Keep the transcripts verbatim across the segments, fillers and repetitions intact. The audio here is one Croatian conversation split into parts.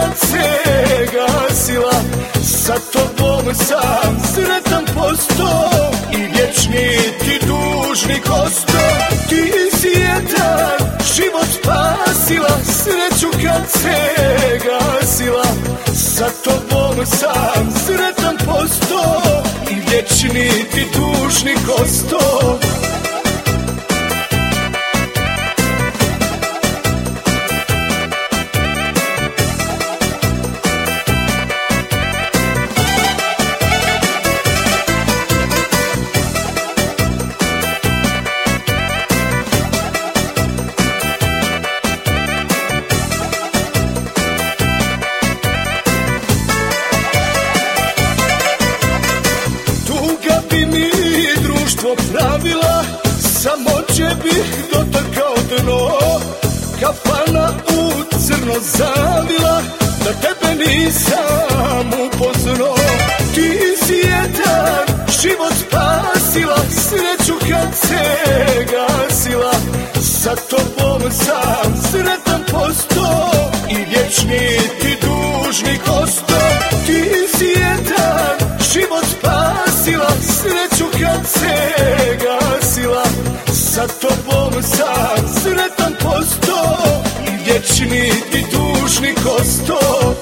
kad se gasila. Sa tobom sam sretan posto i vječni ti dužnik osto. Ti si jedan život spasila, sreću kad se gasila. Sa tobom sam sretan posto i vječni ti dužnik osto. Pravila, samo će bih dotakao dno. Kafana u crno zavila, da tebe nisam upoznao. Ti si jedan život spasila, sreću kad se gasila. Sa tobom sam sretan posto i vječni ti dužnik osto. Ti si jedan život spasila, sreću kad se gasila. Sa tobom sam sretan posto i vječni ti dužnik osto.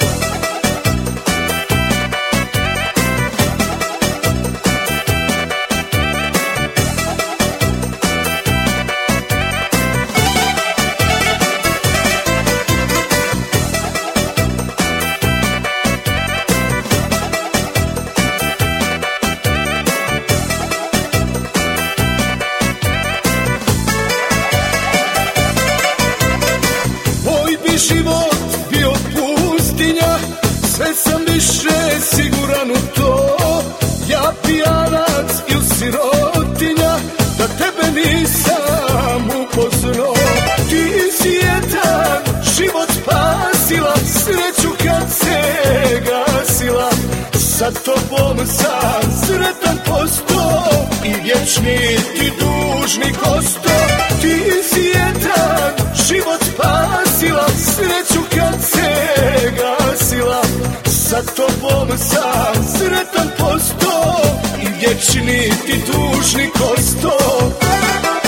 Život bio pustinja, sve sam više siguran u to. Ja pijanac i sirotinja, da tebe nisam upoznao. Ti si jedan život spasila, sreću kad se gasila. Sa tobom sam sretan posto i vječni ti dužnik osto. Ti si jedan život spasila, sreću kad se gasila. Sa tobom sam sretan posto i vječni ti dužnik osto.